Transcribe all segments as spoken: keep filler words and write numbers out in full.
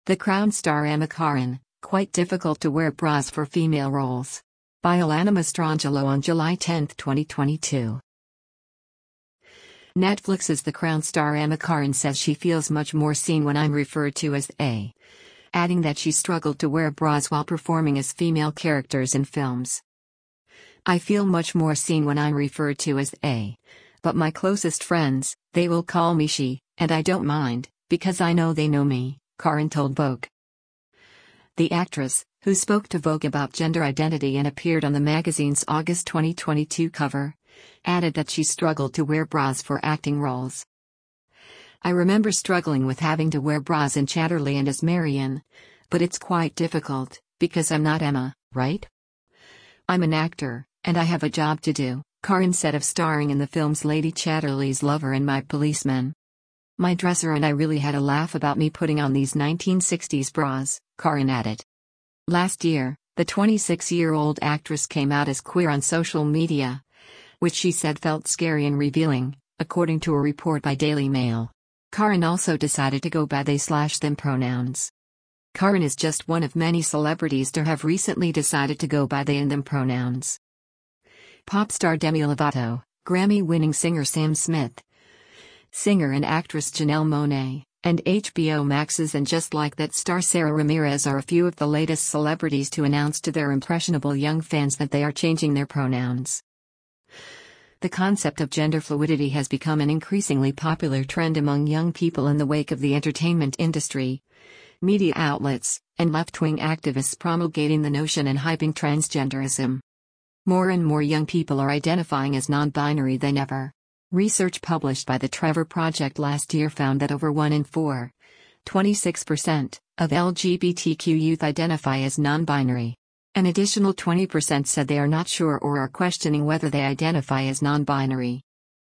The Crown star Emma Corrin, quite difficult to wear bras for female roles. By Alana Mastrangelo on July tenth, twenty twenty-two. Netflix's The Crown star Emma Corrin says she feels much more seen when I'm referred to as A, adding that she struggled to wear bras while performing as female characters in films. I feel much more seen when I'm referred to as A, but my closest friends, they will call me she, and I don't mind, because I know they know me, Corrin told Vogue. The actress, who spoke to Vogue about gender identity and appeared on the magazine's August twenty twenty-two cover, added that she struggled to wear bras for acting roles. I remember struggling with having to wear bras in Chatterley and as Marian, but it's quite difficult, because I'm not Emma, right? I'm an actor, and I have a job to do, Corrin said of starring in the films Lady Chatterley's Lover and My Policeman. My dresser and I really had a laugh about me putting on these nineteen sixties bras, Corrin added. Last year, the twenty-six-year-old actress came out as queer on social media, which she said felt scary and revealing, according to a report by Daily Mail. Corrin also decided to go by they slash them pronouns. Corrin is just one of many celebrities to have recently decided to go by they and them pronouns. Pop star Demi Lovato, Grammy-winning singer Sam Smith, singer and actress Janelle Monáe, and H B O Max's And Just Like That star Sara Ramirez are a few of the latest celebrities to announce to their impressionable young fans that they are changing their pronouns. The concept of gender fluidity has become an increasingly popular trend among young people in the wake of the entertainment industry, media outlets, and left-wing activists promulgating the notion and hyping transgenderism. More and more young people are identifying as non-binary than ever. Research published by the Trevor Project last year found that over one in four, twenty-six percent, of L G B T Q youth identify as non-binary. An additional twenty percent said they are not sure or are questioning whether they identify as non-binary.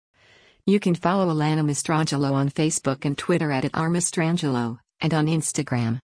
You can follow Alana Mastrangelo on Facebook and Twitter at @rmastrangelo, and on Instagram,